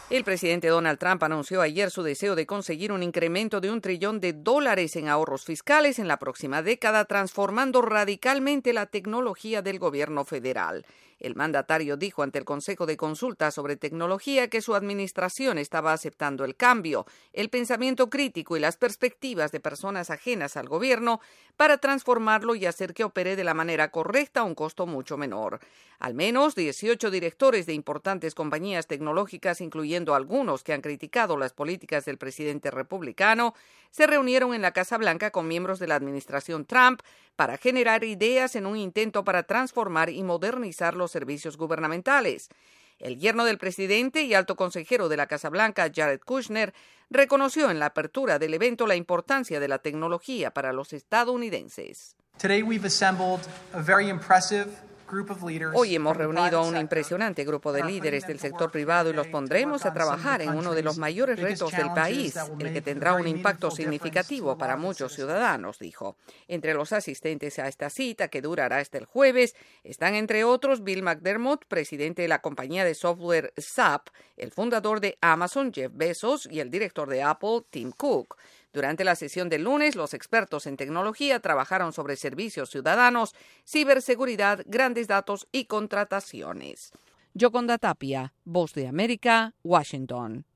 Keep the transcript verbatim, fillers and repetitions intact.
El presidente Donald Trump anunció ayer su deseo de conseguir un incremento de un trillón de dólares en ahorros fiscales en la próxima década, transformando radicalmente la tecnología del gobierno federal. El mandatario dijo ante el Consejo de Consulta sobre Tecnología que su administración estaba aceptando el cambio, el pensamiento crítico y las perspectivas de personas ajenas al gobierno para transformarlo y hacer que opere de la manera correcta a un costo mucho menor. Al menos dieciocho directores de importantes compañías tecnológicas, incluyendo algunos que han criticado las políticas del presidente republicano, se reunieron en la Casa Blanca con miembros de la administración Trump para generar ideas en un intento para transformar y modernizar los servicios gubernamentales. El yerno del presidente y alto consejero de la Casa Blanca, Jared Kushner, reconoció en la apertura del evento la importancia de la tecnología para los estadounidenses. Today we've assembled a very impressive Hoy hemos reunido a un impresionante grupo de líderes del sector privado y los pondremos a trabajar en uno de los mayores retos del país, el que tendrá un impacto significativo para muchos ciudadanos, dijo. Entre los asistentes a esta cita, que durará hasta el jueves, están entre otros Bill McDermott, presidente de la compañía de software S A P, el fundador de Amazon, Jeff Bezos, y el director de Apple, Tim Cook. Durante la sesión del lunes, los expertos en tecnología trabajaron sobre servicios ciudadanos, ciberseguridad, grandes datos y contrataciones. Yoconda Tapia, Voz de América, Washington.